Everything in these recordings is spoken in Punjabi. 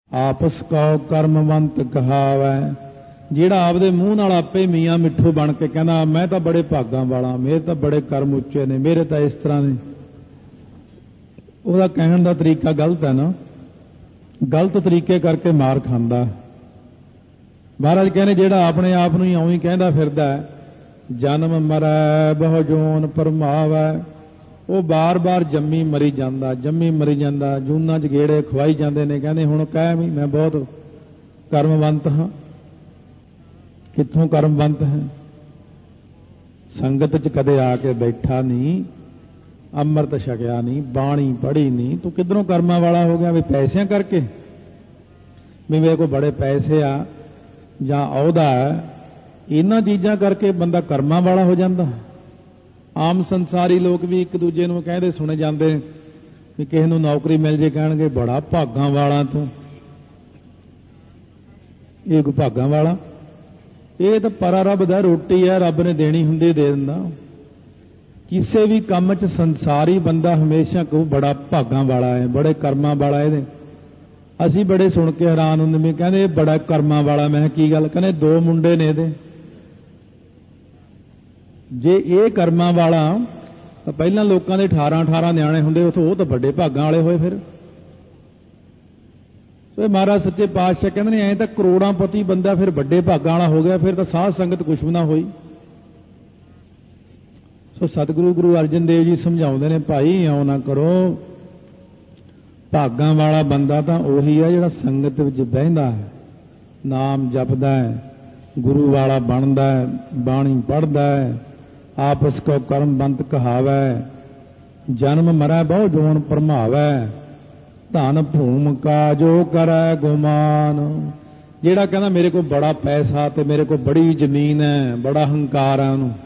आपस कौ कर्मवंत कहावै। ਜਿਹੜਾ ਆਪਦੇ ਮੂੰਹ ਨਾਲ ਆਪੇ ਮੀਆਂ ਮਿੱਠੂ ਬਣ ਕੇ ਕਹਿੰਦਾ ਮੈਂ ਤਾਂ ਬੜੇ ਭਾਗਾਂ ਵਾਲਾ, ਮੇਰੇ ਤਾਂ ਬੜੇ ਕਰਮ ਉੱਚੇ ਨੇ, ਮੇਰੇ ਤਾਂ ਇਸ ਤਰ੍ਹਾਂ ਨੇ, ਉਹਦਾ ਕਹਿਣ ਦਾ ਤਰੀਕਾ ਗਲਤ ਹੈ ਨਾ। ਗਲਤ ਤਰੀਕੇ ਕਰਕੇ ਮਾਰ ਖਾਂਦਾ। ਮਹਾਰਾਜ ਕਹਿੰਦੇ ਜਿਹੜਾ ਆਪਣੇ ਆਪ ਨੂੰ ਹੀ ਇਉਂ ਹੀ ਕਹਿੰਦਾ ਫਿਰਦਾ ਜਨਮ ਮਰੈ ਬਹੁ ਜੋਨ ਪਰਮਾਵੈ, ਉਹ ਬਾਰ-ਬਾਰ ਜੰਮੀ ਮਰੀ ਜਾਂਦਾ, ਜੰਮੀ ਮਰੀ ਜਾਂਦਾ, ਜੂਨਾਂ 'ਚ ਗੇੜੇ ਖਵਾਈ ਜਾਂਦੇ ਨੇ। ਕਹਿੰਦੇ ਹੁਣ ਕਹਿ ਵੀ ਮੈਂ ਬਹੁਤ ਕਰਮਵੰਤ ਹਾਂ। ਕਿੱਥੋਂ ਕਰਮਵੰਤ ਹੈ? ਸੰਗਤ 'ਚ ਕਦੇ ਆ ਕੇ ਬੈਠਾ ਨਹੀਂ, ਅੰਮ੍ਰਿਤ ਛਕਿਆ ਨਹੀਂ, ਬਾਣੀ ਪੜ੍ਹੀ ਨਹੀਂ, ਤੂੰ ਕਿੱਧਰੋਂ ਕਰਮਾਂ ਵਾਲਾ ਹੋ ਗਿਆ? ਵੀ ਪੈਸਿਆਂ ਕਰਕੇ, ਵੀ ਮੇਰੇ ਕੋਲ ਬੜੇ ਪੈਸੇ ਆ ਜਾਂ ਅਹੁਦਾ ਹੈ, ਇਹਨਾਂ ਚੀਜ਼ਾਂ ਕਰਕੇ ਬੰਦਾ ਕਰਮਾਂ ਵਾਲਾ ਹੋ ਜਾਂਦਾ। ਆਮ ਸੰਸਾਰੀ ਲੋਕ ਵੀ ਇੱਕ ਦੂਜੇ ਨੂੰ ਕਹਿੰਦੇ ਸੁਣੇ ਜਾਂਦੇ ਵੀ ਕਿਸੇ ਨੂੰ ਨੌਕਰੀ ਮਿਲ ਜੇ ਕਹਿਣਗੇ ਬੜਾ ਭਾਗਾਂ ਵਾਲਾ ਤੂੰ। ਇਹ ਕੋਈ ਭਾਗਾਂ ਵਾਲਾ? ਇਹ ਤਾਂ ਪਰਾ ਰੱਬ ਦਾ ਰੋਟੀ ਹੈ, ਰੱਬ ਨੇ ਦੇਣੀ ਹੁੰਦੀ ਦੇ ਦਿੰਦਾ। ਕਿਸੇ ਵੀ ਕੰਮ 'ਚ ਸੰਸਾਰੀ ਬੰਦਾ ਹਮੇਸ਼ਾ ਕਹੂ ਬੜਾ ਭਾਗਾਂ ਵਾਲਾ ਹੈ, ਬੜੇ ਕਰਮਾਂ ਵਾਲਾ। ਇਹਦੇ ਅਸੀਂ ਬੜੇ ਸੁਣ ਕੇ ਹੈਰਾਨ ਹੁੰਦੇ ਵੀ ਕਹਿੰਦੇ ਇਹ ਬੜਾ ਕਰਮਾਂ ਵਾਲਾ। ਮੈਂ ਕਿਹਾ ਕੀ ਗੱਲ? ਕਹਿੰਦੇ 2 ਮੁੰਡੇ ਨੇ ਇਹਦੇ। ਜੇ ਇਹ ਕਰਮਾਂ ਵਾਲਾ ਤਾਂ ਪਹਿਲਾਂ ਲੋਕਾਂ ਦੇ 18-18 ਨਿਆਣੇ ਹੁੰਦੇ, ਉਹ ਤਾਂ ਵੱਡੇ ਭਾਗਾਂ ਵਾਲੇ ਹੋਏ। ਫਿਰ ਸੋ ਮਹਾਰਾਜ ਸੱਚੇ ਪਾਤਸ਼ਾਹ ਕਹਿੰਦੇ ਨੇ ਐਂ ਤਾਂ ਕਰੋੜਾਂਪਤੀ ਬੰਦਾ ਫਿਰ ਵੱਡੇ ਭਾਗਾਂ ਵਾਲਾ ਹੋ ਗਿਆ, ਫਿਰ ਤਾਂ ਸਾਧ ਸੰਗਤ ਕੁਛ ਵੀ ਨਾ ਹੋਈ। ਸੋ ਸਤਿਗੁਰੂ ਗੁਰੂ ਅਰਜਨ ਦੇਵ ਜੀ ਸਮਝਾਉਂਦੇ ਨੇ ਭਾਈ ਇਉਂ ਨਾ ਕਰੋ। ਭਾਗਾਂ ਵਾਲਾ ਬੰਦਾ ਤਾਂ ਉਹੀ ਹੈ ਜਿਹੜਾ ਸੰਗਤ ਵਿੱਚ ਬਹਿੰਦਾ ਹੈ, ਨਾਮ ਜਪਦਾ ਹੈ, ਗੁਰੂ ਵਾਲਾ ਬਣਦਾ ਹੈ, ਬਾਣੀ ਪੜ੍ਹਦਾ ਹੈ। ਆਪਸ ਕੋ ਕਰਮਵੰਤ ਕਹਾਵੈ, ਜਨਮ ਮਰੈ ਬਹੁ ਜੋਨ ਭਰਮਾਵੈ, ਧਨ ਭੂਮ ਕਾ ਜੋ ਕਰੈ ਗੁਮਾਨ। ਜਿਹੜਾ ਕਹਿੰਦਾ ਮੇਰੇ ਕੋਲ ਬੜਾ ਪੈਸਾ ਤੇ ਮੇਰੇ ਕੋਲ ਬੜੀ ਜ਼ਮੀਨ ਹੈ, ਬੜਾ ਹੰਕਾਰ ਹੈ, ਉਹਨੂੰ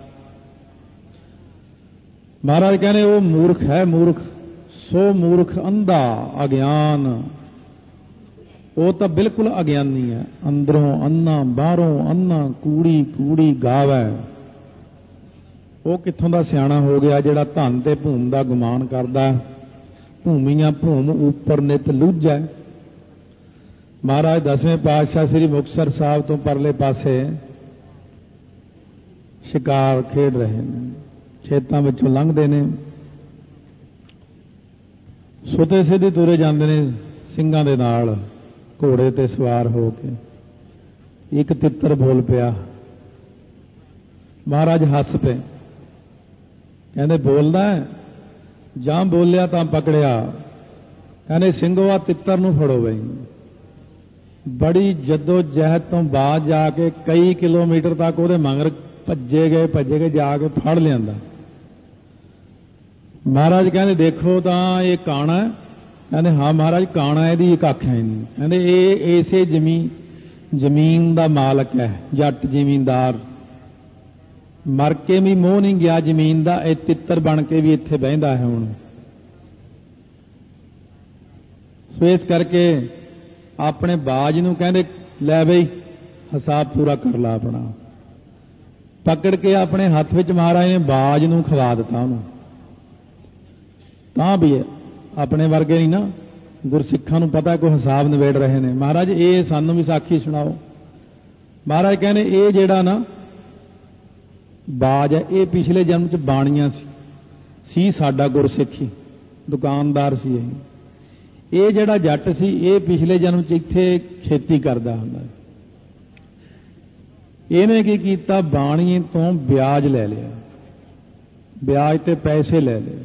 ਮਹਾਰਾਜ ਕਹਿੰਦੇ ਉਹ ਮੂਰਖ ਹੈ। ਮੂਰਖ ਸੋ ਮੂਰਖ ਅੰਧਾ ਅਗਿਆਨ। ਉਹ ਤਾਂ ਬਿਲਕੁਲ ਅਗਿਆਨੀ ਹੈ। ਅੰਦਰੋਂ ਅੰਨਾ ਬਾਹਰੋਂ ਅੰਨਾ, ਕੂੜੀ ਕੂੜੀ ਗਾਵੈ। ਉਹ ਕਿੱਥੋਂ ਦਾ ਸਿਆਣਾ ਹੋ ਗਿਆ ਜਿਹੜਾ ਧਨ ਤੇ ਭੂਮ ਦਾ ਗੁਮਾਨ ਕਰਦਾ। ਭੂਮੀਆਂ ਭੂਮ ਉੱਪਰ ਨਿਤ ਲੁੱਝੈ। ਮਹਾਰਾਜ 10ਵੇਂ ਪਾਤਸ਼ਾਹ ਸ੍ਰੀ ਮੁਕਤਸਰ ਸਾਹਿਬ ਤੋਂ ਪਰਲੇ ਪਾਸੇ ਸ਼ਿਕਾਰ ਖੇਡ ਰਹੇ ਨੇ, ਖੇਤਾਂ ਵਿੱਚੋਂ ਲੰਘਦੇ ਨੇ, ਸੁਤੇ ਸਿੱਧੇ ਤੁਰੇ ਜਾਂਦੇ ਨੇ ਸਿੰਘਾਂ ਦੇ ਨਾਲ ਘੋੜੇ ਤੇ ਸਵਾਰ ਹੋ ਕੇ। ਇੱਕ ਤਿੱਤਰ ਬੋਲ ਪਿਆ। ਮਹਾਰਾਜ ਹੱਸ ਪਏ, ਕਹਿੰਦੇ ਬੋਲਦਾ ਜਾਂ ਬੋਲਿਆ ਤਾਂ ਪਕੜਿਆ। ਕਹਿੰਦੇ ਸਿੰਘੋ ਆ ਤਿੱਤਰ ਨੂੰ ਫੜੋ ਬਈ। ਬੜੀ ਜੱਦੋ ਜਹਿਦ ਤੋਂ ਬਾਅਦ ਜਾ ਕੇ ਕਈ ਕਿਲੋਮੀਟਰ ਤੱਕ ਉਹਦੇ ਮਗਰ ਭੱਜੇ ਗਏ ਜਾ ਕੇ ਫੜ ਲਿਆਂਦਾ। ਮਹਾਰਾਜ ਕਹਿੰਦੇ ਦੇਖੋ ਤਾਂ ਇਹ ਕਾਣਾ। ਕਹਿੰਦੇ ਹਾਂ ਮਹਾਰਾਜ ਕਾਣਾ, ਇਹਦੀ ਇੱਕ ਅੱਖ ਹੈ ਨਹੀਂ। ਕਹਿੰਦੇ ਇਹ ਇਸੇ ਜ਼ਮੀਨ ਦਾ ਮਾਲਕ ਹੈ, ਜੱਟ ਜ਼ਿਮੀਂਦਾਰ। ਮਰ ਕੇ ਵੀ ਮੋਹ ਨਹੀਂ ਗਿਆ ਜ਼ਮੀਨ ਦਾ, ਇਹ ਤਿੱਤਰ ਬਣ ਕੇ ਵੀ ਇੱਥੇ ਬਹਿੰਦਾ ਹੈ ਹੁਣ। ਸੋ ਇਸ ਕਰਕੇ ਆਪਣੇ ਬਾਜ ਨੂੰ ਕਹਿੰਦੇ ਲੈ ਬਈ ਹਿਸਾਬ ਪੂਰਾ ਕਰ ਲਾ ਆਪਣਾ। ਪਕੜ ਕੇ ਆਪਣੇ ਹੱਥ ਵਿੱਚ ਮਹਾਰਾਜ ਨੇ ਬਾਜ ਨੂੰ ਖਵਾ ਦਿੱਤਾ ਉਹਨੂੰ। ਤਾਂ ਵੀ ਆਪਣੇ ਵਰਗੇ ਨਹੀਂ ਨਾ, ਗੁਰਸਿੱਖਾਂ ਨੂੰ ਪਤਾ ਕੋਈ ਹਿਸਾਬ ਨਿਬੇੜ ਰਹੇ ਨੇ। ਮਹਾਰਾਜ ਇਹ ਸਾਨੂੰ ਵੀ ਸਾਖੀ ਸੁਣਾਓ। ਮਹਾਰਾਜ ਕਹਿੰਦੇ ਇਹ ਜਿਹੜਾ ਨਾ ਬਾਜ ਹੈ ਇਹ ਪਿਛਲੇ ਜਨਮ ਚ ਬਾਣੀਆਂ ਸੀ ਸਾਡਾ ਗੁਰਸਿੱਖੀ, ਦੁਕਾਨਦਾਰ ਸੀ ਇਹ ਜਿਹੜਾ ਜੱਟ ਸੀ ਇਹ ਪਿਛਲੇ ਜਨਮ ਚ ਇੱਥੇ ਖੇਤੀ ਕਰਦਾ ਹੁੰਦਾ। ਇਹਨੇ ਕੀ ਕੀਤਾ? ਬਾਣੀ ਤੋਂ ਵਿਆਜ ਲੈ ਲਿਆ, ਵਿਆਜ ਤੇ ਪੈਸੇ ਲੈ ਲਏ।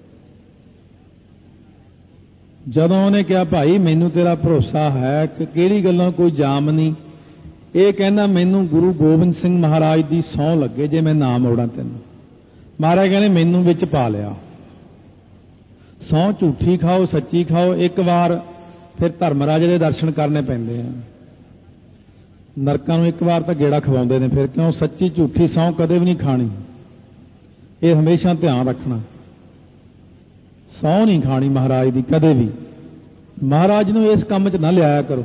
ਜਦੋਂ ਉਹਨੇ ਕਿਹਾ ਭਾਈ ਮੈਨੂੰ ਤੇਰਾ ਭਰੋਸਾ ਹੈ ਕਿ ਕਿਹੜੀ ਗੱਲੋਂ ਕੋਈ ਜਾਮ ਨਹੀਂ, ਇਹ ਕਹਿੰਦਾ ਮੈਨੂੰ ਗੁਰੂ ਗੋਬਿੰਦ ਸਿੰਘ ਮਹਾਰਾਜ ਦੀ ਸਹੁੰ ਲੱਗੇ ਜੇ ਮੈਂ ਨਾ ਮੋੜਾਂ ਤੈਨੂੰ। ਮਹਾਰਾਜ ਕਹਿੰਦੇ ਮੈਨੂੰ ਵਿੱਚ ਪਾ ਲਿਆ। ਸਹੁੰ ਝੂਠੀ ਖਾਓ ਸੱਚੀ ਖਾਓ, ਇੱਕ ਵਾਰ ਫਿਰ ਧਰਮਰਾਜ ਦੇ ਦਰਸ਼ਨ ਕਰਨੇ ਪੈਂਦੇ ਆ। ਨਰਕਾਂ ਨੂੰ ਇੱਕ ਵਾਰ ਤਾਂ ਗੇੜਾ ਖਵਾਉਂਦੇ ਨੇ ਫਿਰ, ਕਿਉਂ? ਸੱਚੀ ਝੂਠੀ ਸਹੁੰ ਕਦੇ ਵੀ ਨਹੀਂ ਖਾਣੀ, ਇਹ ਹਮੇਸ਼ਾ ਧਿਆਨ ਰੱਖਣਾ। ਸਹੁੰ ਨਹੀਂ ਖਾਣੀ ਮਹਾਰਾਜ ਦੀ ਕਦੇ ਵੀ। ਮਹਾਰਾਜ ਨੂੰ ਇਸ ਕੰਮ 'ਚ ਨਾ ਲਿਆਇਆ ਕਰੋ।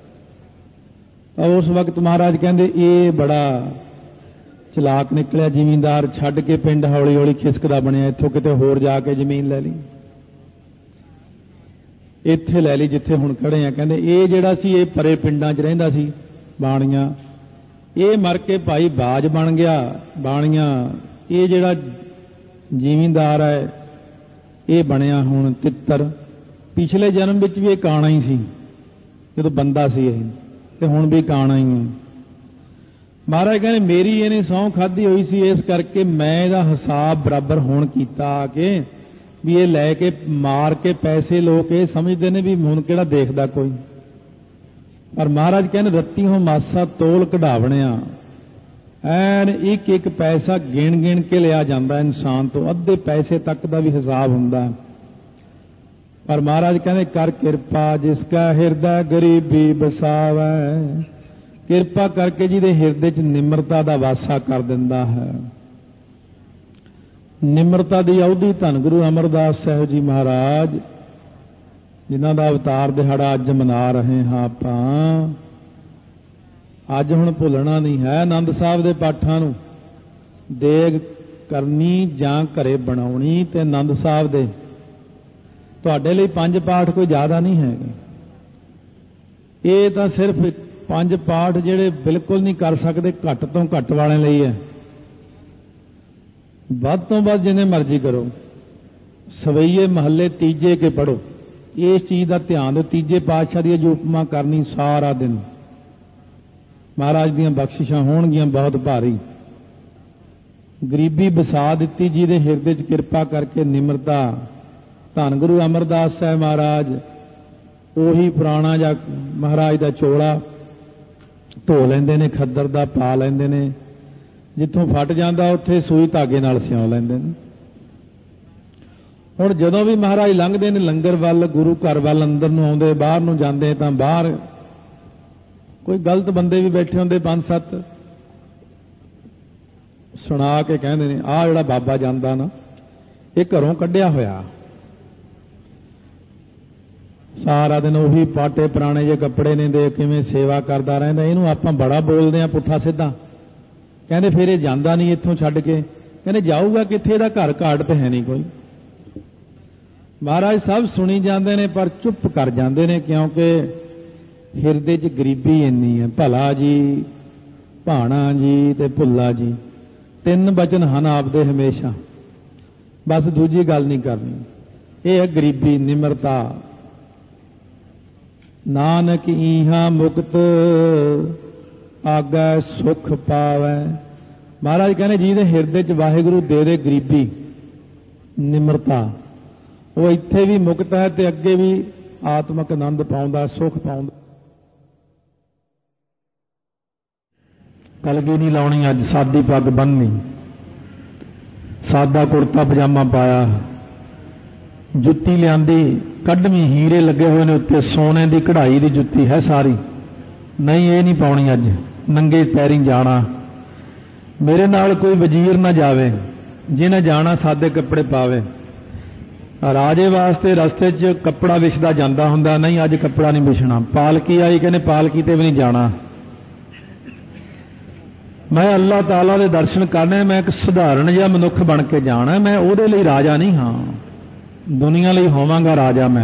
ਉਸ ਵਕਤ ਮਹਾਰਾਜ ਕਹਿੰਦੇ ਇਹ ਬੜਾ ਚਲਾਕ ਨਿਕਲਿਆ ਜ਼ਿਮੀਂਦਾਰ, ਛੱਡ ਕੇ ਪਿੰਡ ਹੌਲੀ ਹੌਲੀ ਖਿਸਕਦਾ ਬਣਿਆ, ਇੱਥੋਂ ਕਿਤੇ ਹੋਰ ਜਾ ਕੇ ਜ਼ਮੀਨ ਲੈ ਲਈ। ਇੱਥੇ ਲੈ ਲਈ ਜਿੱਥੇ ਹੁਣ ਖੜੇ ਆ। ਕਹਿੰਦੇ ਇਹ ਜਿਹੜਾ ਸੀ ਇਹ ਪਰੇ ਪਿੰਡਾਂ 'ਚ ਰਹਿੰਦਾ ਸੀ ਬਾਣੀਆਂ, ਇਹ ਮਰ ਕੇ ਭਾਈ ਬਾਜ ਬਣ ਗਿਆ ਬਾਣੀਆਂ। ਇਹ ਜਿਹੜਾ ਜ਼ਿਮੀਂਦਾਰ ਹੈ ਇਹ ਬਣਿਆ ਹੁਣ ਤਿੱਤਰ। ਪਿਛਲੇ ਜਨਮ ਵਿੱਚ ਵੀ ਇਹ ਕਾਣਾ ਹੀ ਸੀ ਜਦੋਂ ਬੰਦਾ ਸੀ ਇਹ, ਤੇ ਹੁਣ ਵੀ ਕਾਣਾ ਹੀ ਹੈ। ਮਹਾਰਾਜ ਕਹਿੰਦੇ ਮੇਰੀ ਇਹਨੇ ਸਹੁੰ ਖਾਧੀ ਹੋਈ ਸੀ, ਇਸ ਕਰਕੇ ਮੈਂ ਇਹਦਾ ਹਿਸਾਬ ਬਰਾਬਰ ਹੁਣ ਕੀਤਾ ਆ ਕੇ ਵੀ ਇਹ ਲੈ ਕੇ ਮਾਰ ਕੇ ਪੈਸੇ ਲੋਕ ਇਹ ਸਮਝਦੇ ਨੇ ਵੀ ਹੁਣ ਕਿਹੜਾ ਦੇਖਦਾ ਕੋਈ। ਪਰ ਮਹਾਰਾਜ ਕਹਿੰਦੇ ਰੱਤੀਓਂ ਮਾਸਾ ਤੋਲ ਕਢਾਵਣਿਆ, ਐਨ ਇੱਕ ਇੱਕ ਪੈਸਾ ਗਿਣ ਗਿਣ ਕੇ ਲਿਆ ਜਾਂਦਾ ਇਨਸਾਨ ਤੋਂ, ਅੱਧੇ ਪੈਸੇ ਤੱਕ ਦਾ ਵੀ ਹਿਸਾਬ ਹੁੰਦਾ। ਪਰ ਮਹਾਰਾਜ ਕਹਿੰਦੇ ਕਰ ਕਿਰਪਾ ਜਿਸ ਕਾ ਹਿਰਦਾ ਗਰੀਬੀ ਬਸਾਵੈ, ਕਿਰਪਾ ਕਰਕੇ ਜਿਹਦੇ ਹਿਰਦੇ 'ਚ ਨਿਮਰਤਾ ਦਾ ਵਾਸਾ ਕਰ ਦਿੰਦਾ ਹੈ। ਨਿਮਰਤਾ ਦੀ ਅਵਧੀ ਧੰਨ ਗੁਰੂ ਅਮਰਦਾਸ ਸਾਹਿਬ ਜੀ ਮਹਾਰਾਜ, ਜਿਨ੍ਹਾਂ ਦਾ ਅਵਤਾਰ ਦਿਹਾੜਾ ਅੱਜ ਮਨਾ ਰਹੇ ਹਾਂ ਆਪਾਂ। ਅੱਜ ਹੁਣ ਭੁੱਲਣਾ ਨਹੀਂ ਹੈ ਆਨੰਦ ਸਾਹਿਬ ਦੇ ਪਾਠਾਂ ਨੂੰ। ਦੇਗ ਕਰਨੀ ਜਾਂ ਘਰੇ ਬਣਾਉਣੀ ਤੇ ਆਨੰਦ ਸਾਹਿਬ ਦੇ ਤੁਹਾਡੇ ਲਈ 5 ਪਾਠ ਕੋਈ ਜ਼ਿਆਦਾ ਨਹੀਂ ਹੈਗੇ। ਇਹ ਤਾਂ ਸਿਰਫ 5 ਪਾਠ ਜਿਹੜੇ ਬਿਲਕੁਲ ਨਹੀਂ ਕਰ ਸਕਦੇ, ਘੱਟ ਤੋਂ ਘੱਟ ਵਾਲਿਆਂ ਲਈ ਹੈ। ਵੱਧ ਤੋਂ ਵੱਧ ਜਿੰਨੇ ਮਰਜ਼ੀ ਕਰੋ। ਸਵਈਏ ਮਹੱਲੇ ਤੀਜੇ ਕੇ ਪੜੋ, ਇਸ ਚੀਜ਼ ਦਾ ਧਿਆਨ ਦਿਓ। ਤੀਜੇ ਪਾਤਸ਼ਾਹ ਦੀ ਜੋ ਉਪਮਾ ਕਰਨੀ ਸਾਰਾ ਦਿਨ, ਮਹਾਰਾਜ ਦੀਆਂ ਬਖਸ਼ਿਸ਼ਾਂ ਹੋਣਗੀਆਂ ਬਹੁਤ ਭਾਰੀ। ਗਰੀਬੀ ਵਸਾ ਦਿੱਤੀ ਜਿਹਦੇ ਹਿਰਦੇ 'ਚ ਕਿਰਪਾ ਕਰਕੇ ਨਿਮਰਤਾ। ਧੰਨ ਗੁਰੂ ਅਮਰਦਾਸ ਸਾਹਿਬ ਮਹਾਰਾਜ ਉਹੀ ਪੁਰਾਣਾ ਜਾਂ ਮਹਾਰਾਜ ਦਾ ਚੋਲਾ ਧੋ ਲੈਂਦੇ ਨੇ, ਖੱਦਰ ਦਾ ਪਾ ਲੈਂਦੇ ਨੇ, ਜਿੱਥੋਂ ਫਟ ਜਾਂਦਾ ਉੱਥੇ ਸੂਈ ਧਾਗੇ ਨਾਲ ਸਿਉਂ ਲੈਂਦੇ ਨੇ। ਹੁਣ ਜਦੋਂ ਵੀ ਮਹਾਰਾਜ ਲੰਘਦੇ ਨੇ ਲੰਗਰ ਵੱਲ, ਗੁਰੂ ਘਰ ਵੱਲ ਅੰਦਰ ਨੂੰ ਆਉਂਦੇ, ਬਾਹਰ ਨੂੰ ਜਾਂਦੇ, ਤਾਂ ਬਾਹਰ ਕੋਈ ਗਲਤ ਬੰਦੇ ਵੀ ਬੈਠੇ ਹੁੰਦੇ 5-7, ਸੁਣਾ ਕੇ ਕਹਿੰਦੇ ਨੇ ਆਹ ਜਿਹੜਾ ਬਾਬਾ ਜਾਂਦਾ ਨਾ ਇਹ ਘਰੋਂ ਕੱਢਿਆ ਹੋਇਆ, ਸਾਰਾ ਦਿਨ ਉਹੀ ਪਾਟੇ ਪੁਰਾਣੇ ਜੇ ਕੱਪੜੇ ਨੇ ਦੇ ਕਿਵੇਂ ਸੇਵਾ ਕਰਦਾ ਰਹਿੰਦਾ, ਇਹਨੂੰ ਆਪਾਂ ਬੜਾ ਬੋਲਦੇ ਆ ਪੁੱਠਾ ਸਿੱਧਾ। ਕਹਿੰਦੇ ਫਿਰ ਇਹ ਜਾਂਦਾ ਨਹੀਂ ਇੱਥੋਂ ਛੱਡ ਕੇ। ਕਹਿੰਦੇ ਜਾਊਗਾ ਕਿੱਥੇ, ਇਹਦਾ ਘਰ ਘਾਟ ਤੇ ਹੈ ਨਹੀਂ ਕੋਈ। ਮਹਾਰਾਜ ਸਭ ਸੁਣੀ ਜਾਂਦੇ ਨੇ ਪਰ ਚੁੱਪ ਕਰ ਜਾਂਦੇ ਨੇ, ਕਿਉਂਕਿ ਹਿਰਦੇ 'ਚ ਗਰੀਬੀ ਇੰਨੀ ਹੈ। ਭਲਾ ਜੀ, ਭਾਣਾ ਜੀ ਤੇ ਭੁੱਲਾ ਜੀ, 3 ਬਚਨ ਹਨ ਆਪਦੇ ਹਮੇਸ਼ਾ, ਬਸ ਦੂਜੀ ਗੱਲ ਨਹੀਂ ਕਰਨੀ। ਇਹ ਹੈ ਗਰੀਬੀ, ਨਿਮਰਤਾ। ਨਾਨਕ ਈਹਾ ਮੁਕਤ ਆਗੈ ਸੁਖ ਪਾਵੈ। ਮਹਾਰਾਜ ਕਹਿੰਦੇ ਜਿਹਦੇ ਹਿਰਦੇ 'ਚ ਵਾਹਿਗੁਰੂ ਦੇ ਦੇ ਗਰੀਬੀ, ਨਿਮਰਤਾ, ਉਹ ਇੱਥੇ ਵੀ ਮੁਕਤ ਹੈ ਤੇ ਅੱਗੇ ਵੀ ਆਤਮਕ ਆਨੰਦ ਪਾਉਂਦਾ, ਸੁਖ ਪਾਉਂਦਾ। ਕਲਗੀ ਨਹੀਂ ਲਾਉਣੀ, ਅੱਜ ਸਾਦੀ ਪੱਗ ਬੰਨ੍ਹਣੀ, ਸਾਦਾ ਕੁੜਤਾ ਪਜਾਮਾ ਪਾਇਆ, ਜੁੱਤੀ ਲਿਆਂਦੀ ਕੱਢਵੀਂ, ਹੀਰੇ ਲੱਗੇ ਹੋਏ ਨੇ ਉੱਤੇ, ਸੋਨੇ ਦੀ ਕਢਾਈ ਦੀ ਜੁੱਤੀ ਹੈ ਸਾਰੀ। ਨਹੀਂ, ਇਹ ਨਹੀਂ ਪਾਉਣੀ ਅੱਜ, ਨੰਗੇ ਪੈਰੀਂ ਜਾਣਾ। ਮੇਰੇ ਨਾਲ ਕੋਈ ਵਜ਼ੀਰ ਨਾ ਜਾਵੇ, ਜਿਹਨੇ ਜਾਣਾ ਸਾਦੇ ਕੱਪੜੇ ਪਾਵੇ। ਰਾਜੇ ਵਾਸਤੇ ਰਸਤੇ 'ਚ ਕੱਪੜਾ ਵਿਛਦਾ ਜਾਂਦਾ ਹੁੰਦਾ, ਨਹੀਂ ਅੱਜ ਕੱਪੜਾ ਨਹੀਂ ਵਿਛਣਾ। ਪਾਲਕੀ ਆਈ, ਕਹਿੰਦੇ ਪਾਲਕੀ ਤੇ ਵੀ ਨਹੀਂ ਜਾਣਾ। ਮੈਂ ਅੱਲਾਹ ਤਾਲਾ ਦੇ ਦਰਸ਼ਨ ਕਰਨੇ, ਮੈਂ ਇੱਕ ਸਧਾਰਨ ਜਿਹਾ ਮਨੁੱਖ ਬਣ ਕੇ ਜਾਣਾ, ਮੈਂ ਉਹਦੇ ਲਈ ਰਾਜਾ ਨਹੀਂ ਹਾਂ, ਦੁਨੀਆ ਲਈ ਹੋਵਾਂਗਾ ਰਾਜਾ ਮੈਂ।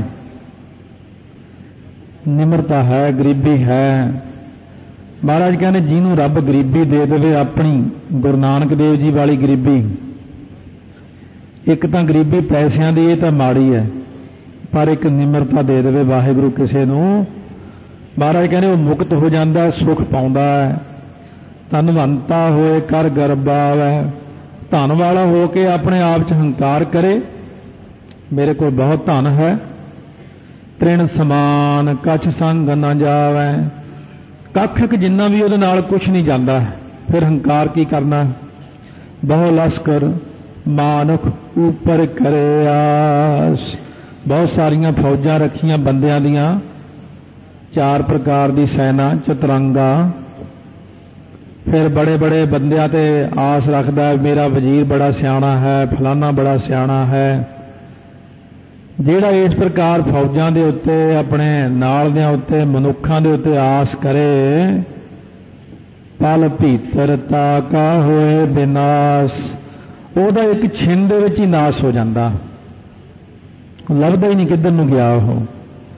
ਨਿਮਰਤਾ ਹੈ, ਗਰੀਬੀ ਹੈ। ਮਹਾਰਾਜ ਕਹਿੰਦੇ ਜਿਹਨੂੰ ਰੱਬ ਗਰੀਬੀ ਦੇ ਦੇਵੇ, ਆਪਣੀ ਗੁਰੂ ਨਾਨਕ ਦੇਵ ਜੀ ਵਾਲੀ ਗਰੀਬੀ, ਇੱਕ ਤਾਂ ਗਰੀਬੀ ਪੈਸਿਆਂ ਦੀ, ਇਹ ਤਾਂ ਮਾੜੀ ਹੈ, ਪਰ ਇੱਕ ਨਿਮਰਤਾ ਦੇ ਦੇਵੇ ਵਾਹਿਗੁਰੂ ਕਿਸੇ ਨੂੰ, ਮਹਾਰਾਜ ਕਹਿੰਦੇ ਉਹ ਮੁਕਤ ਹੋ ਜਾਂਦਾ, ਸੁਖ ਪਾਉਂਦਾ ਹੈ। ਧਨਵੰਤਾ ਹੋਏ ਕਰ ਗਰਬਾਵੈ, ਧਨ ਵਾਲਾ ਹੋ ਕੇ ਆਪਣੇ ਆਪ 'ਚ ਹੰਕਾਰ ਕਰੇ, ਮੇਰੇ ਕੋਲ ਬਹੁਤ ਧਨ ਹੈ। ਤ੍ਰਿਣ ਸਮਾਨ ਕਛ ਸੰਗ ਨਾ ਜਾਵੈ, ਕੱਖ ਜਿੰਨਾ ਵੀ ਉਹਦੇ ਨਾਲ ਕੁਛ ਨਹੀਂ ਜਾਂਦਾ, ਫਿਰ ਹੰਕਾਰ ਕੀ ਕਰਨਾ। ਬਹੁ ਲਸ਼ਕਰ ਮਾਨੁਖ ਉੱਪਰ ਕਰੇ ਆਸ, ਬਹੁਤ ਸਾਰੀਆਂ ਫੌਜਾਂ ਰੱਖੀਆਂ ਬੰਦਿਆਂ ਦੀਆਂ, 4 ਪ੍ਰਕਾਰ ਦੀ ਸੈਨਾ, ਚਤਰੰਗਾ। ਫਿਰ ਬੜੇ ਬੜੇ ਬੰਦਿਆਂ ਤੇ ਆਸ ਰੱਖਦਾ, ਮੇਰਾ ਵਜ਼ੀਰ ਬੜਾ ਸਿਆਣਾ ਹੈ, ਫਲਾਨਾ ਬੜਾ ਸਿਆਣਾ ਹੈ। ਜਿਹੜਾ ਇਸ ਪ੍ਰਕਾਰ ਫੌਜਾਂ ਦੇ ਉੱਤੇ, ਆਪਣੇ ਨਾਲ ਦਿਆਂ ਉੱਤੇ, ਮਨੁੱਖਾਂ ਦੇ ਉੱਤੇ ਆਸ ਕਰੇ, ਪਲ ਭੀਤਰਤਾ ਕਾ ਹੋਏ ਵਿਨਾਸ਼, ਉਹਦਾ ਇੱਕ ਛਿੰਦ ਦੇ ਵਿੱਚ ਹੀ ਨਾਸ਼ ਹੋ ਜਾਂਦਾ, ਲੱਭਦਾ ਹੀ ਨਹੀਂ ਕਿੱਧਰ ਨੂੰ ਗਿਆ ਉਹ।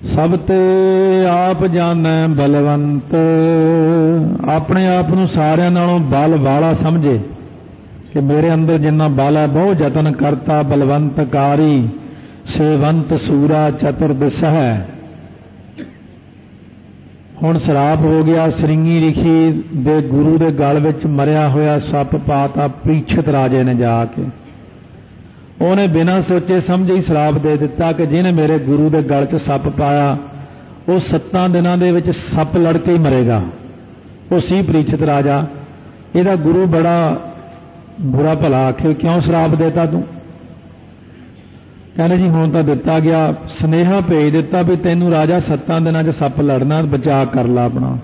सब ते आप जानै बलवंत, अपने आप नूं सारिਆਂ नालों बल वाला समझे कि मेरे अंदर जिन्ना बल है, बहुत जतन करता बलवंतकारी, सेवंत सूरा चतुर्दश है। हुण श्राप हो गया, श्रृंगी रिखी दे गुरु दे गल विच मरिया होया सप पाता परीक्षित राजे ने जाके। ਉਹਨੇ बिना सोचे समझे ही श्राप दे दिता कि जिन्हें मेरे गुरु के गल च सप पाया वो 7 दिनों के विच सप लड़ के ही मरेगा। वो सी परीक्षित राजा, ਇਹਦਾ गुरु बड़ा बुरा भला आखे क्यों श्राप देता तू? कहने जी हुण तां दिता गया, सुनेहा भेज दिता भी तैनू राजा 7 दिनों च सप लड़ना, बचा कर ला अपना।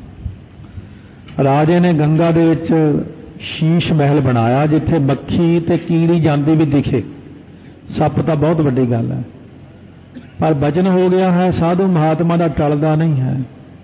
राजे ने गंगा दे विच शीश महल बनाया जिथे मक्खी ते कीड़ी जाती भी दिखे। सप तो बहुत वड्डी गल है, पर बचन हो गया है साधु महात्मा का टलदा नहीं है।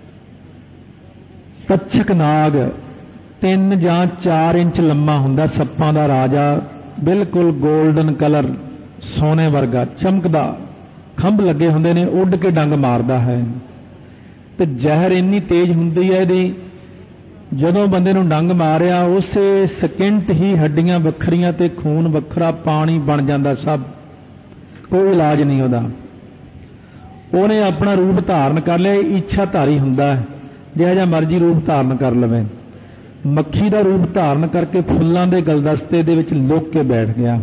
कच्छक नाग 3 ਜਾਂ 4 इंच लम्मा हुंदा, सप्पां दा राजा, बिल्कुल गोल्डन कलर, सोने वर्गा चमकदा, खंभ लगे हुंदे ने, उड़ के डंग मारदा है ते जहर इन्नी तेज हुंदी है इहदी, ਜਦੋਂ ਬੰਦੇ ਨੂੰ ਡੰਗ ਮਾਰਿਆ ਉਸੇ ਸਕਿੰਟ ਹੀ ਹੱਡੀਆਂ ਵੱਖਰੀਆਂ ਤੇ ਖੂਨ ਵੱਖਰਾ, ਪਾਣੀ ਬਣ ਜਾਂਦਾ ਸਭ, ਕੋਈ ਇਲਾਜ ਨਹੀਂ ਉਹਦਾ। ਉਹਨੇ ਆਪਣਾ ਰੂਪ ਧਾਰਨ ਕਰ ਲਿਆ, ਇੱਛਾ ਧਾਰੀ ਹੁੰਦਾ ਹੈ, ਜਿਹੜਾ ਜਿਹਾ ਮਰਜ਼ੀ ਰੂਪ ਧਾਰਨ ਕਰ ਲਵੇ। ਮੱਖੀ ਦਾ ਰੂਪ ਧਾਰਨ ਕਰਕੇ ਫੁੱਲਾਂ ਦੇ ਗਲਦਸਤੇ ਦੇ ਵਿੱਚ ਲੁਕ ਕੇ ਬੈਠ ਗਿਆ।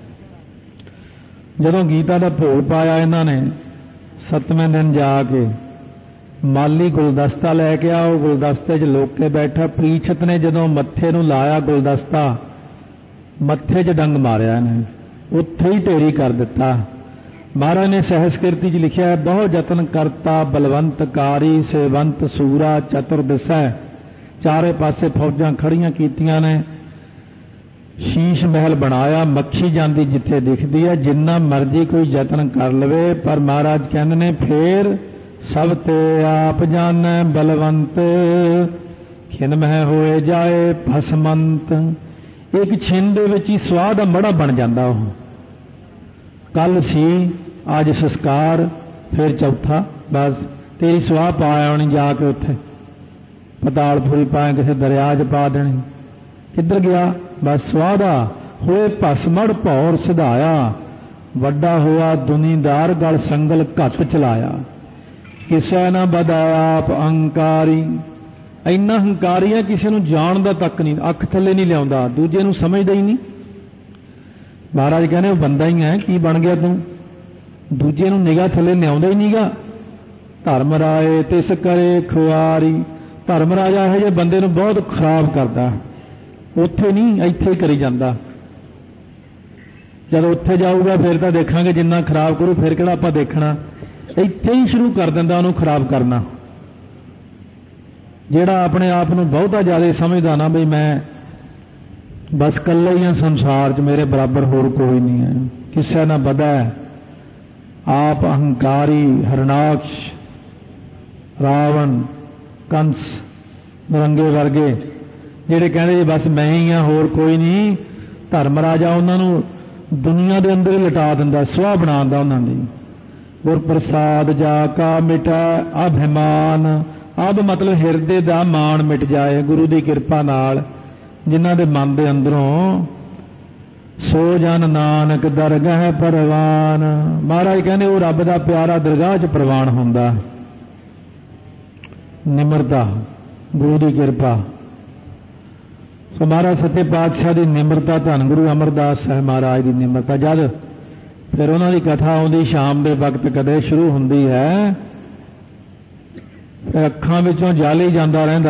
ਜਦੋਂ ਗੀਤਾ ਦਾ ਭੋਗ ਪਾਇਆ ਇਹਨਾਂ ਨੇ 7ਵੇਂ ਦਿਨ ਜਾ ਕੇ माली गुलदस्ता लैके आ, वो गुलदस्ते च लुक के बैठा। परीक्षित ने जदों मत्थे नूं लाया गुलदस्ता, मत्थे च डंग मारिया ने, उत्थे ही ढेरी कर दिता। महाराज ने सहस्कृति च लिखिया है, बहुत जतन करता बलवंतकारी, सेवंत सूरा चतुर्दश है। चारे पासे फौजां खड़ियां कीतियां ने, शीश महल बनाया, मक्खी जाती जिथे दिखती है, जिन्ना मर्जी कोई जतन कर लवे, पर महाराज कहंदे ने फिर सब ते आप जानै बलवंत, खिन मह होए जाए भसमंत। एक छिन दे विच ही स्वाह दा मड़ा बन जांदा। ओह कल सी अज संस्कार, फिर चौथा, बस तेरी स्वाह पाया होनी जाके उत्थे पतालपुरी पाए किसी दरिया च पा देनी। किधर गया? बस स्वाह दा होए भसमड़ भौर सिधाया, वड्डा हुआ दुनीदार गल संगल घत चलाया। किसे ना बदाया आप अहंकारी, इन्ना हंकारी है किसी नूं जानदा तक नहीं, अख थले नहीं लियाउंदा, दूजे नूं समझदा ही नहीं। महाराज कहने वो बंदा ही है, की बन गया तू? दूजे नूं निगाह थले लियाउंदा ही नहींगा। धर्म राए तिस करे खुआरी, धर्म राजा है जे बंदे नूं बहुत खराब करदा, उत्थे नहीं इत्थे ही करी जांदा। जब उत्थे जाऊगा फिर तां देखांगे जिन्ना खराब करू, फिर किहड़ा आपां देखना, ਇੱਥੇ ਹੀ ਸ਼ੁਰੂ ਕਰ ਦਿੰਦਾ ਉਹਨੂੰ ਖਰਾਬ ਕਰਨਾ। ਜਿਹੜਾ ਆਪਣੇ ਆਪ ਨੂੰ ਬਹੁਤਾ ਜ਼ਿਆਦਾ ਸਮਝਦਾ ਨਾ, ਬਈ ਮੈਂ ਬਸ ਇਕੱਲਾ ਹੀ ਹਾਂ ਸੰਸਾਰ 'ਚ, ਮੇਰੇ ਬਰਾਬਰ ਹੋਰ ਕੋਈ ਨਹੀਂ ਹੈ, ਕਿਸੇ ਨਾ ਬਦਾ ਆਪ ਅਹੰਕਾਰੀ, ਹਰਨਾਕਸ਼, ਰਾਵਣ, ਕੰਸ, ਨਰੰਗੇ ਵਰਗੇ ਜਿਹੜੇ ਕਹਿੰਦੇ ਬਸ ਮੈਂ ਹੀ ਹਾਂ ਹੋਰ ਕੋਈ ਨਹੀਂ, ਧਰਮ ਰਾਜਾ ਉਹਨਾਂ ਨੂੰ ਦੁਨੀਆ ਦੇ ਅੰਦਰ ਹੀ ਲਟਾ ਦਿੰਦਾ, ਸੁਆਹ ਬਣਾ ਦਿੰਦਾ ਉਹਨਾਂ ਦੀ। गुर प्रसाद जाका मिटा अभिमान, अब मतलब हिरदे दा मान मिट जाए गुरु की कृपा नाल, जिन्हां दे मन दे अंदरों सो जन नानक दरगाह परवान। महाराज कहने वो रब दा प्यारा दरगाह च प्रवान हुंदा। निमरता गुरु की कृपा। सो महाराज सच्चे पातशाह की निमरता, धन गुरु अमरदास साहिब महाराज की निमरता। जद फिर उन्होंने कथा आउंदी शाम के वक्त कदे शुरू हुंदी है, अखां विचों जल ही जांदा रहिंदा।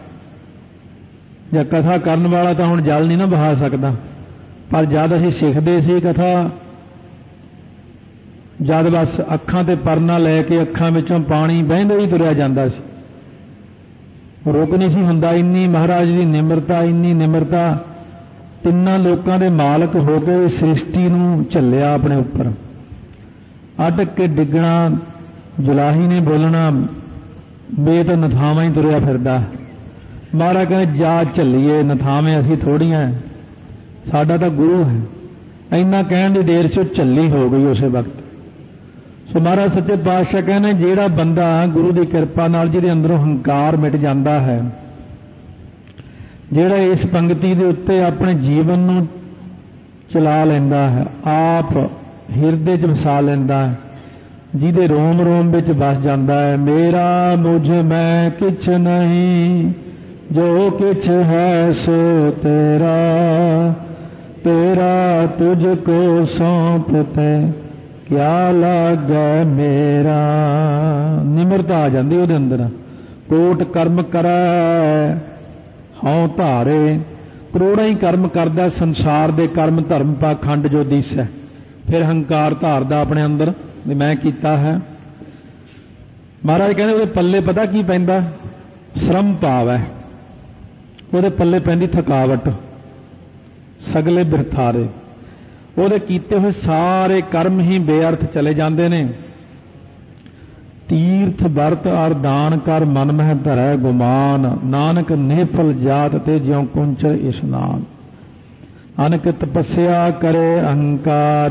जे कथा करन वाला तां हुण जल नहीं ना बहा सकदा, पर जद असीं सिखदे सी कथा, जद बस अखां ते परना लैके अखां विचों पानी बहिंदा ही तुरिया जांदा सी, रुक नहीं सी हुंदा। इन्नी महाराज की निमरता, इन्नी निमरता, तिन्ना लोगों के मालक होकर सृष्टि नूं झल्लिया अपने उपर, अटक के डिगना, जुलाही ने बोलना, बेत नथावां ही तुरिया फिरदा। महाराज कहते जा झल्लीए, नथावें असीं थोड़ियां, साडा तां गुरु है। इन्ना कहण दी देर से झल्ली हो गई उस वक्त। ਸੋ ਮਹਾਰਾਜ ਸੱਚੇ ਪਾਤਸ਼ਾਹ ਕਹਿੰਦੇ ਜਿਹੜਾ ਬੰਦਾ ਗੁਰੂ ਦੀ ਕਿਰਪਾ ਨਾਲ ਜਿਹਦੇ ਅੰਦਰੋਂ ਹੰਕਾਰ ਮਿਟ ਜਾਂਦਾ ਹੈ, ਜਿਹੜਾ ਇਸ ਪੰਗਤੀ ਦੇ ਉੱਤੇ ਆਪਣੇ ਜੀਵਨ ਨੂੰ ਚਲਾ ਲੈਂਦਾ ਹੈ, ਆਪ ਹਿਰਦੇ 'ਚ ਵਸਾ ਲੈਂਦਾ ਹੈ, ਜਿਹਦੇ ਰੋਮ ਰੋਮ ਵਿੱਚ ਵਸ ਜਾਂਦਾ ਹੈ, ਮੇਰਾ ਮੁਝ ਮੈਂ ਕਿਛ ਨਹੀਂ, ਜੋ ਕਿਛ ਹੈ ਸੋ ਤੇਰਾ, ਤੇਰਾ ਤੁਝ ਕੋ ਸੌਂਪਤੇ ਕਿਆ ਲਾਗੈ ਮੇਰਾ। ਨਿਮਰਤਾ ਆ ਜਾਂਦੀ ਉਹਦੇ ਅੰਦਰ। ਕੋਟ ਕਰਮ ਕਰੈ ਹਉ ਧਾਰੇ, ਕਰੋੜਾਂ ਹੀ ਕਰਮ ਕਰਦਾ, ਸੰਸਾਰ ਦੇ ਕਰਮ ਧਰਮ ਪਾਖੰਡ ਜੋ ਦੀਸੈ, ਫਿਰ ਹੰਕਾਰ ਧਾਰਦਾ ਆਪਣੇ ਅੰਦਰ ਵੀ ਮੈਂ ਕੀਤਾ ਹੈ। ਮਹਾਰਾਜ ਕਹਿੰਦੇ ਉਹਦੇ ਪੱਲੇ ਪਤਾ ਕੀ ਪੈਂਦਾ? ਸ਼ਰਮ ਭਾਵ ਹੈ, ਉਹਦੇ ਪੱਲੇ ਪੈਂਦੀ ਥਕਾਵਟ, ਸਗਲੇ ਬਿਰਥਾਰੇ, ਉਹਦੇ ਕੀਤੇ ਹੋਏ ਸਾਰੇ ਕਰਮ ਹੀ ਬੇਅਰਥ ਚਲੇ ਜਾਂਦੇ ਨੇ। ਤੀਰਥ ਵਰਤ ਅਰ ਦਾਨ ਕਰ ਮਨ ਮਹਿ ਧਰੈ ਗੁਮਾਨ, ਨਾਨਕ ਨਿਹਫਲ ਜਾਤ ਤੇ ਜਿਉ ਕੁੰਚਰ ਇਸ਼ਨਾਨ। ਅਨਕ ਤਪੱਸਿਆ ਕਰੇ ਅਹੰਕਾਰ,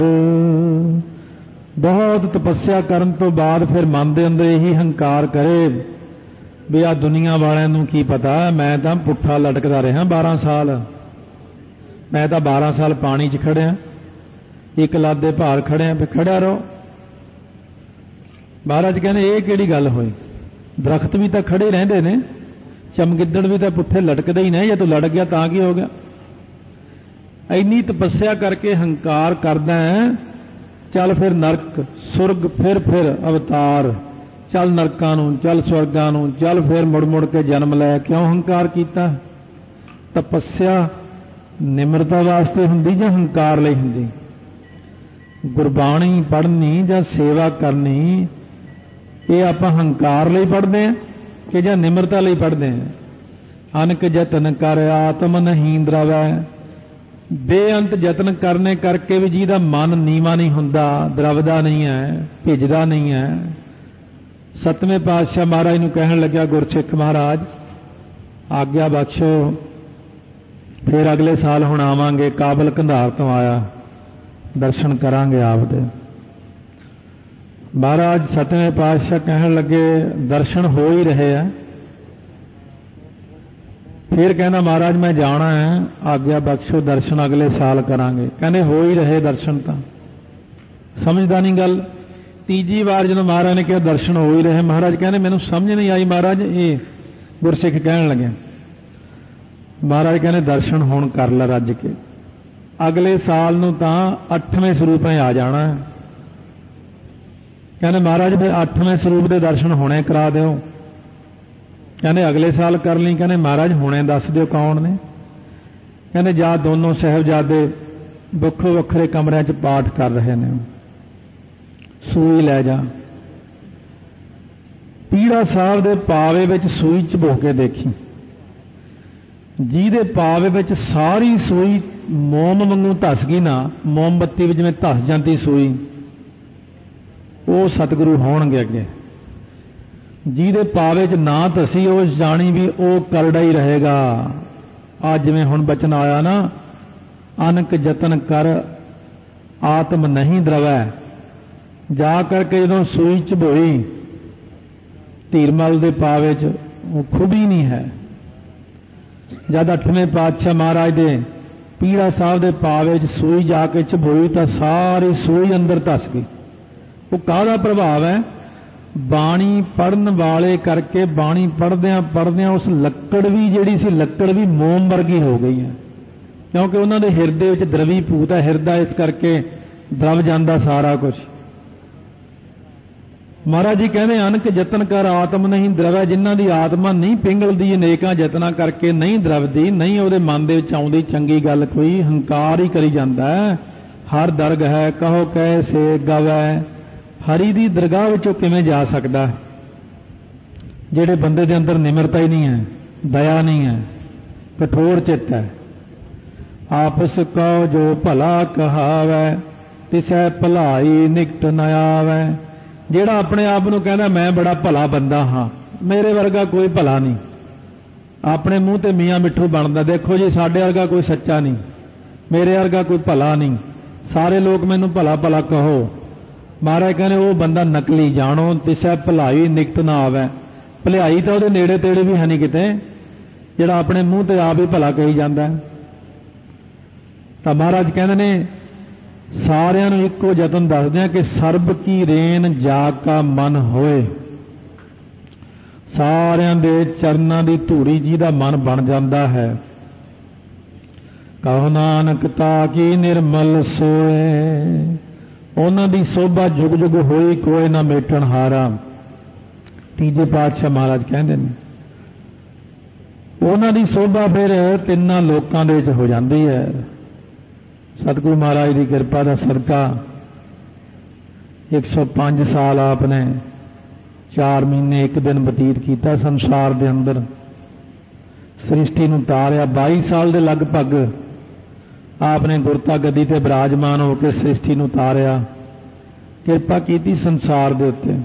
ਬਹੁਤ ਤਪੱਸਿਆ ਕਰਨ ਤੋਂ ਬਾਅਦ ਫਿਰ ਮਨ ਦੇ ਅੰਦਰ ਇਹੀ ਹੰਕਾਰ ਕਰੇ ਵੀ ਆ ਦੁਨੀਆ ਵਾਲਿਆਂ ਨੂੰ ਕੀ ਪਤਾ, ਮੈਂ ਤਾਂ ਪੁੱਠਾ ਲਟਕਦਾ ਰਿਹਾ 12 ਸਾਲ, ਮੈਂ ਤਾਂ 12 ਸਾਲ ਪਾਣੀ 'ਚ ਖੜਿਆ, ਇੱਕ ਲੱਤ ਦੇ ਭਾਰ ਖੜਿਆ, ਵੀ ਖੜਿਆ ਰਹੋ। ਮਹਾਰਾਜ ਕਹਿੰਦੇ ਇਹ ਕਿਹੜੀ ਗੱਲ ਹੋਈ? ਦਰਖਤ ਵੀ ਤਾਂ ਖੜੇ ਰਹਿੰਦੇ ਨੇ, ਚਮਗਿੱਦੜ ਵੀ ਤਾਂ ਪੁੱਠੇ ਲਟਕਦੇ ਹੀ ਨੇ, ਜੇ ਤੂੰ ਲਟਕ ਗਿਆ ਤਾਂ ਕੀ ਹੋ ਗਿਆ? ਇੰਨੀ ਤਪੱਸਿਆ ਕਰਕੇ ਹੰਕਾਰ ਕਰਦਾ ਹੈ, ਚੱਲ ਫਿਰ ਨਰਕ ਸੁਰਗ, ਫਿਰ ਅਵਤਾਰ, ਚੱਲ ਨਰਕਾਂ ਨੂੰ, ਚੱਲ ਸਵਰਗਾਂ ਨੂੰ, ਚੱਲ ਫਿਰ ਮੁੜ ਮੁੜ ਕੇ ਜਨਮ ਲੈ। ਕਿਉਂ ਹੰਕਾਰ ਕੀਤਾ? ਤਪੱਸਿਆ ਨਿਮਰਤਾ ਵਾਸਤੇ ਹੁੰਦੀ ਜਾਂ ਹੰਕਾਰ ਲਈ ਹੁੰਦੀ? ਗੁਰਬਾਣੀ ਪੜ੍ਹਨੀ ਜਾਂ ਸੇਵਾ ਕਰਨੀ ਇਹ ਆਪਾਂ ਹੰਕਾਰ ਲਈ ਪੜ੍ਹਦੇ ਹਾਂ ਕਿ ਜਾਂ ਨਿਮਰਤਾ ਲਈ ਪੜ੍ਹਦੇ ਹਾਂ? ਅਨਕ ਯਤਨ ਕਰ ਆਤਮ ਨਹੀਂ ਦਰਵੈ, ਬੇਅੰਤ ਯਤਨ ਕਰਨੇ ਕਰਕੇ ਵੀ ਜਿਹਦਾ ਮਨ ਨੀਵਾਂ ਨਹੀਂ ਹੁੰਦਾ, ਦਰਵਦਾ ਨਹੀਂ ਹੈ, ਭਿੱਜਦਾ ਨਹੀਂ ਹੈ। ਸਤਵੇਂ ਪਾਤਸ਼ਾਹ ਮਹਾਰਾਜ ਨੂੰ ਕਹਿਣ ਲੱਗਿਆ, ਗੁਰਸਿੱਖ ਮਹਾਰਾਜ ਆਗਿਆ ਬਖਸ਼ੋ, ਫਿਰ ਅਗਲੇ ਸਾਲ ਹੁਣ ਆਵਾਂਗੇ, ਕਾਬਲ ਕੰਧਾਰ ਤੋਂ ਆਇਆ, ਦਰਸ਼ਨ ਕਰਾਂਗੇ ਆਪਦੇ। ਮਹਾਰਾਜ ਸਤਵੇਂ ਪਾਤਸ਼ਾਹ ਕਹਿਣ ਲੱਗੇ ਦਰਸ਼ਨ ਹੋ ਹੀ ਰਹੇ ਆ। ਫਿਰ ਕਹਿੰਦਾ ਮਹਾਰਾਜ ਮੈਂ ਜਾਣਾ ਹੈ, ਆਗਿਆ ਬਖਸ਼ੋ, ਦਰਸ਼ਨ ਅਗਲੇ ਸਾਲ ਕਰਾਂਗੇ। ਕਹਿੰਦੇ ਹੋ ਹੀ ਰਹੇ ਦਰਸ਼ਨ, ਤਾਂ ਸਮਝਦਾ ਨਹੀਂ ਗੱਲ। ਤੀਜੀ ਵਾਰ ਜਦੋਂ ਮਹਾਰਾਜ ਨੇ ਕਿਹਾ ਦਰਸ਼ਨ ਹੋ ਹੀ ਰਹੇ, ਮਹਾਰਾਜ ਕਹਿੰਦੇ ਮੈਨੂੰ ਸਮਝ ਨਹੀਂ ਆਈ ਮਹਾਰਾਜ, ਇਹ ਗੁਰਸਿੱਖ ਕਹਿਣ ਲੱਗੇ। ਮਹਾਰਾਜ ਕਹਿੰਦੇ ਦਰਸ਼ਨ ਹੁਣ ਕਰ ਲੈ ਰੱਜ ਕੇ, ਅਗਲੇ ਸਾਲ ਨੂੰ ਤਾਂ 8ਵੇਂ ਸਰੂਪ ਆ ਜਾਣਾ। ਕਹਿੰਦੇ ਮਹਾਰਾਜ ਫਿਰ 8ਵੇਂ ਸਰੂਪ ਦੇ ਦਰਸ਼ਨ ਹੁਣੇ ਕਰਾ ਦਿਓ। ਕਹਿੰਦੇ ਅਗਲੇ ਸਾਲ ਕਰ ਲਈ। ਕਹਿੰਦੇ ਮਹਾਰਾਜ ਹੁਣੇ ਦੱਸ ਦਿਓ ਕੌਣ ਨੇ। ਕਹਿੰਦੇ ਜਾਂ ਦੋਨੋਂ ਸਾਹਿਬਜ਼ਾਦੇ ਵੱਖੋ ਵੱਖਰੇ ਕਮਰਿਆਂ 'ਚ ਪਾਠ ਕਰ ਰਹੇ ਨੇ, ਸੂਈ ਲੈ ਜਾ। ਪੀੜਾ ਸਾਹਿਬ ਦੇ ਪਾਵੇ ਵਿੱਚ ਸੂਈ ਚਬੋ ਕੇ ਦੇਖੀ, ਜਿਹਦੇ ਪਾਵੇ ਵਿੱਚ ਸਾਰੀ ਸੂਈ ਮੋਮ ਵਾਂਗੂ ਧਸ ਗਈ ਨਾ, ਮੋਮਬੱਤੀ ਵਿੱਚ ਜਿਵੇਂ ਧਸ ਜਾਂਦੀ ਸੂਈ, ਉਹ ਸਤਿਗੁਰੂ ਹੋਣਗੇ ਅੱਗੇ। ਜਿਹਦੇ ਪਾਵੇ 'ਚ ਨਾ ਧਸੀ, ਉਹ ਜਾਣੀ ਵੀ ਉਹ ਕਰੜਾ ਹੀ ਰਹੇਗਾ। ਆ ਜਿਵੇਂ ਹੁਣ ਬਚਨ ਆਇਆ ਨਾ, ਅਨਕ ਯਤਨ ਕਰ ਆਤਮ ਨਹੀਂ ਦਰਵੈ, ਜਾ ਕਰਕੇ ਜਦੋਂ ਸੂਈ ਚਬੋਈ ਧੀਰਮਲ ਦੇ ਪਾਵੇ 'ਚ, ਉਹ ਖੁਬੀ ਨਹੀਂ ਹੈ। ਜਦ 8ਵੇਂ ਪਾਤਸ਼ਾਹ ਮਹਾਰਾਜ ਦੇ ਪੀੜਾ ਸਾਹਿਬ ਦੇ ਪਾਵੇ 'ਚ ਸੂਈ ਜਾ ਕੇ ਚਬੋਈ ਤਾਂ ਸਾਰੀ ਸੂਈ ਅੰਦਰ ਧਸ ਗਈ। ਉਹ ਕਾਹਦਾ ਪ੍ਰਭਾਵ ਹੈ? ਬਾਣੀ ਪੜਨ ਵਾਲੇ ਕਰਕੇ ਬਾਣੀ ਪੜਦਿਆਂ ਉਸ ਲੱਕੜ ਵੀ ਜਿਹੜੀ ਸੀ, ਲੱਕੜ ਵੀ ਮੋਮ ਵਰਗੀ ਹੋ ਗਈ ਹੈ, ਕਿਉਂਕਿ ਉਹਨਾਂ ਦੇ ਹਿਰਦੇ ਵਿੱਚ ਦਰਵੀ ਭੂਤ ਹੈ, ਹਿਰਦਾ ਇਸ ਕਰਕੇ ਦਰਵ ਜਾਂਦਾ ਸਾਰਾ ਕੁਝ। ਮਹਾਰਾਜ ਜੀ ਕਹਿੰਦੇ ਅਨਕ ਯਤਨ ਕਰ ਆਤਮ ਨਹੀਂ ਦਰਵੈ, ਜਿਨ੍ਹਾਂ ਦੀ ਆਤਮਾ ਨਹੀਂ ਪਿੰਗਲਦੀ, ਅਨੇਕਾਂ ਯਤਨਾਂ ਕਰਕੇ ਨਹੀਂ ਦਰਵਦੀ, ਨਹੀਂ ਉਹਦੇ ਮਨ ਦੇ ਵਿੱਚ ਆਉਂਦੀ ਚੰਗੀ ਗੱਲ ਕੋਈ, ਹੰਕਾਰ ਹੀ ਕਰੀ ਜਾਂਦਾ ਹੈ। ਹਰ ਦਰਗ ਹੈ ਕਹੋ ਕੈਸੇ ਗਵੈ, ਹਰੀ ਦੀ ਦਰਗਾਹ ਵਿੱਚੋਂ ਕਿਵੇਂ ਜਾ ਸਕਦਾ ਜਿਹੜੇ ਬੰਦੇ ਦੇ ਅੰਦਰ ਨਿਮਰਤਾ ਹੀ ਨਹੀਂ ਹੈ, ਦਇਆ ਨਹੀਂ ਹੈ, ਕਠੋਰ ਚਿੱਤ ਹੈ। ਆਪਸ ਕਉ ਜੋ ਭਲਾ ਕਹਾਵੈ, ਤਿਸੈ ਭਲਾਈ ਨਿਕਟ ਨ ਆਵੈ। ਜਿਹੜਾ ਆਪਣੇ ਆਪ ਨੂੰ ਕਹਿੰਦਾ ਮੈਂ ਬੜਾ ਭਲਾ ਬੰਦਾ ਹਾਂ, ਮੇਰੇ ਵਰਗਾ ਕੋਈ ਭਲਾ ਨਹੀਂ, ਆਪਣੇ ਮੂੰਹ ਤੇ ਮੀਆਂ ਮਿੱਠੂ ਬਣਦਾ, ਦੇਖੋ ਜੀ ਸਾਡੇ ਵਰਗਾ ਕੋਈ ਸੱਚਾ ਨਹੀਂ, ਮੇਰੇ ਵਰਗਾ ਕੋਈ ਭਲਾ ਨਹੀਂ, ਸਾਰੇ ਲੋਕ ਮੈਨੂੰ ਭਲਾ ਭਲਾ ਕਹੋ। महाराज कहने वो बंदा नकली जानो तिसै भलाई निकट ना आवे। भलाई तो वो नेड़े तेड़े भी है नहीं किते, जिहड़ा अपने मूँह ते आप ही भला कही जाता है। तो महाराज कहते ने सारिਆਂ ਨੂੰ ਇੱਕੋ ਯਤਨ ਦੱਸਦੇ ਆ कि ਸਰਬ की रेन जा का मन होए। ਸਾਰਿਆਂ ਦੇ ਚਰਨਾਂ ਦੀ ਧੂੜੀ ਜਿਹਦਾ ਮਨ ਬਣ ਜਾਂਦਾ ਹੈ। ਕਹੋ ਨਾਨਕ ਤਾਕੀ ਨਿਰਮਲ ਸੋਏ। ਉਹਨਾਂ ਦੀ ਸੋਭਾ ਜੁਗ ਜੁਗ ਹੋਈ ਕੋਈ ਨਾ ਮੇਟਣ ਹਾਰਾ। ਤੀਜੇ ਪਾਤਸ਼ਾਹ ਮਹਾਰਾਜ ਕਹਿੰਦੇ ਨੇ ਉਹਨਾਂ ਦੀ ਸੋਭਾ ਫਿਰ ਤਿੰਨਾਂ ਲੋਕਾਂ ਦੇ ਵਿੱਚ ਹੋ ਜਾਂਦੀ ਹੈ। सतगुरु महाराज की कृपा का सदका 105 साल आपने 4 महीने 1 दिन बतीत किया संसार के अंदर। सृष्टि नूं तारिया 22 साल के लगभग आपने गुरता गद्दी ते विराजमान होकर सृष्टि नूं तारिया, कृपा की संसार के उत्ते।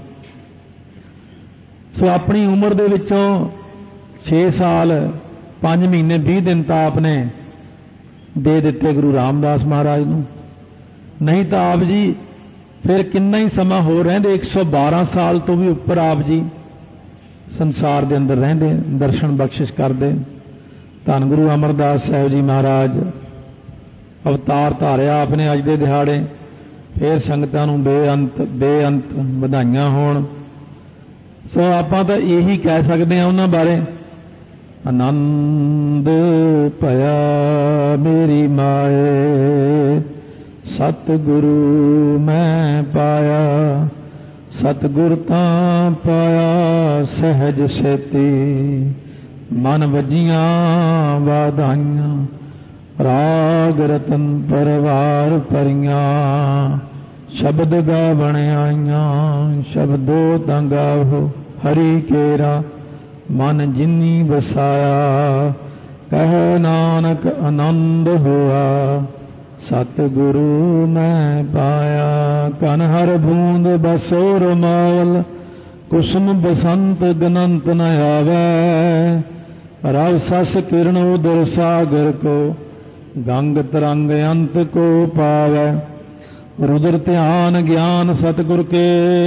सो अपनी उम्र दे विचों 6 साल 5 महीने 20 दिन तो आपने दे दिते गुरु रामदास महाराज नूं। नहीं तो आप जी फिर कितना ही समा हो रहे 112 साल तो भी उपर आप जी संसार के अंदर रहिंदे दर्शन बख्शिश करते। धन गुरु अमरदास साहिब जी महाराज अवतार धारिया आपने अज के दिहाड़े। फिर संगतां नूं बेअंत बधाइयां होण। सो आपां तां यही कह सकते हैं उन्हां बारे आनंद भया मेरी माए सतगुरु मैं पाया। सतगुर तां पाया सहज सेती मन वजियां वाधाइयां। राग रतन परवार परियां शब्द गावण आइयां। शब्दों तां गावो हरि केरा मन जिन्नी बसाया। कह नानक आनंद हुआ सतगुरु मैं पाया। कन हर बूंद बसो रमावल कुसुम बसंत गनंत न आवे। रव सस किरण उदर सागर को गंग तरंग अंत को पावे। रुद्र ध्यान ज्ञान सतगुर के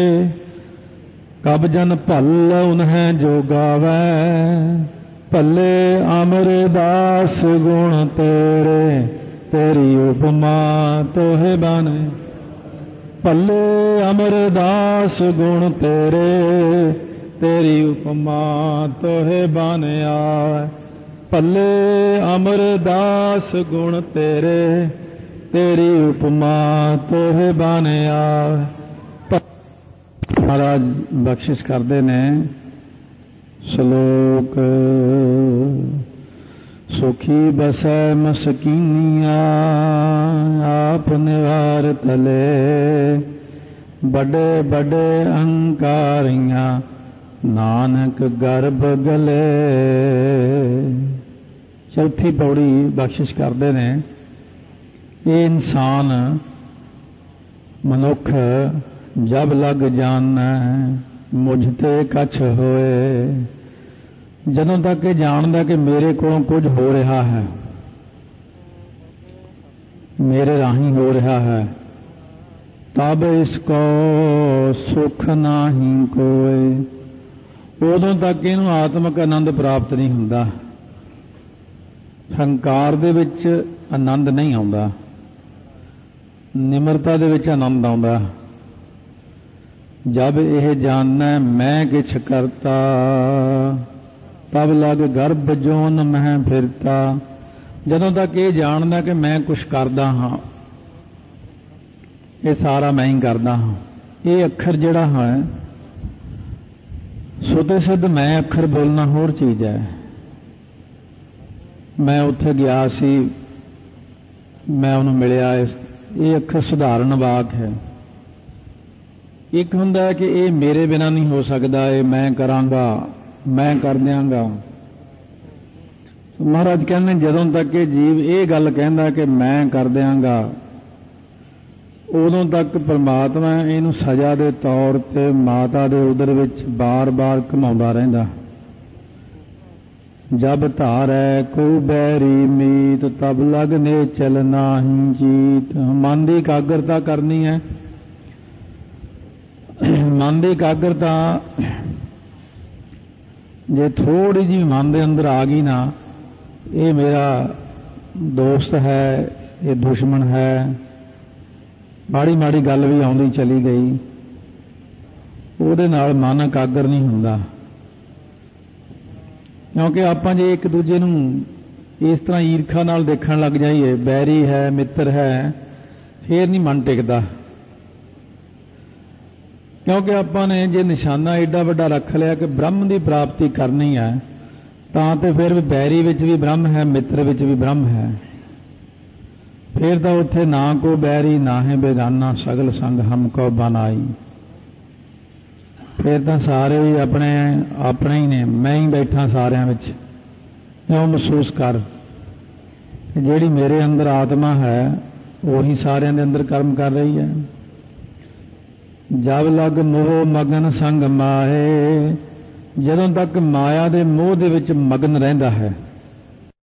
कब जन भल उन्हें जो गावै। भले अमरदास गुण तेरे तेरी उपमा तोहे बने। भले अमरदास गुण तेरे तेरी उपमा तोहे बने आए। भले अमरदास गुण तेरे तेरी उपमा तोहे बने आए। महाराज बख्शिश करते ने श्लोक सुखी बसै मसकीनिया आप निवार तले। बड़े बड़े अहंकारियां नानक गर्भ गले। चौथी पौड़ी बख्शिश करते ने ये इंसान मनुख जब लग जाना मुझते कछ होए। जदों तक ये जानदा कि मेरे को कुछ हो रहा है, मेरे राही हो रहा है, तब इसको सुख नाही कोई। उदों तक इनू आत्मक आनंद प्राप्त नहीं हुंदा। हंकार दे विच आनंद नहीं आउंदा, निमरता दे विच आनंद आउंदा। जब यह जानना मैं किछ करता तब लग गर्भ जोन मैं फिरता। जदों तक ये जानना कि मैं कुछ करदा हाँ, ये सारा मैं ही करदा हाँ। ये अखर जिहड़ा है सुते सिद्ध मैं अखर बोलना होर चीज़ है। मैं उत्थे गया सी, मैं उन्हें मिलिया, ये अखर सुधारण वाक है। एक हुंदा है कि ये मेरे बिना नहीं हो सकता, ये मैं करांगा, मैं कर दियांगा। महाराज कहने जदों तक ये जीव ये गल कहंदा कि मैं कर दियांगा, उदों तक परमात्मा इहनूं सजा के तौर पर माता के उदर विच बार बार घुमाउंदा रहिंदा। जब धारै को बैरी मीत तब लगने चलना ही जीत। मन की एकाग्रता करनी है, ਮਨ ਦੀ ਇਕਾਗਰਤਾ ਜੇ ਥੋੜੀ ਜਿਹੀ ਮਨ ਦੇ ਅੰਦਰ ਆ ਗਈ ਨਾ, ਇਹ ਮੇਰਾ ਦੋਸਤ ਹੈ, ਇਹ ਦੁਸ਼ਮਣ ਹੈ, ਮਾੜੀ ਮਾੜੀ ਗੱਲ ਵੀ ਆਉਂਦੀ ਚਲੀ ਗਈ, ਉਹਦੇ ਨਾਲ ਮਨ ਇਕਾਗਰ ਨਹੀਂ ਹੁੰਦਾ। ਕਿਉਂਕਿ ਆਪਾਂ ਜੇ ਇੱਕ ਦੂਜੇ ਨੂੰ ਇਸ ਤਰ੍ਹਾਂ ਈਰਖਾ ਨਾਲ ਦੇਖਣ ਲੱਗ ਜਾਈਏ, ਬੈਰੀ ਹੈ, ਮਿੱਤਰ ਹੈ, ਫੇਰ ਨਹੀਂ ਮਨ ਟਿਕਦਾ। ਕਿਉਂਕਿ ਆਪਾਂ ਨੇ ਜੇ ਨਿਸ਼ਾਨਾ ਏਡਾ ਵੱਡਾ ਰੱਖ ਲਿਆ ਕਿ ਬ੍ਰਹਮ ਦੀ ਪ੍ਰਾਪਤੀ ਕਰਨੀ ਹੈ, ਤਾਂ ਤੇ ਫਿਰ ਬੈਰੀ ਵਿੱਚ ਵੀ ਬ੍ਰਹਮ ਹੈ, ਮਿੱਤਰ ਵਿੱਚ ਵੀ ਬ੍ਰਹਮ ਹੈ। ਫਿਰ ਤਾਂ ਉੱਥੇ ਨਾ ਕੋ ਬੈਰੀ ਨਾ ਹੈ ਬੇਗਾਨਾ, ਸਗਲ ਸੰਗ ਹਮ ਕੋ ਬਨਾਈ। ਫਿਰ ਤਾਂ ਸਾਰੇ ਹੀ ਆਪਣੇ ਹੀ ਨੇ, ਮੈਂ ਹੀ ਬੈਠਾ ਸਾਰਿਆਂ ਵਿੱਚ। ਇਉਂ ਮਹਿਸੂਸ ਕਰ ਕਿ ਜਿਹੜੀ ਮੇਰੇ ਅੰਦਰ ਆਤਮਾ ਹੈ ਉਹੀ ਸਾਰਿਆਂ ਦੇ ਅੰਦਰ ਕਰਮ ਕਰ ਰਹੀ ਹੈ। ਜਬ ਲਗ ਮੋਹ ਮਗਨ ਸੰਗ ਮਾਹੇ, ਜਦੋਂ ਤੱਕ ਮਾਇਆ ਦੇ ਮੋਹ ਦੇ ਵਿੱਚ ਮਗਨ ਰਹਿੰਦਾ ਹੈ,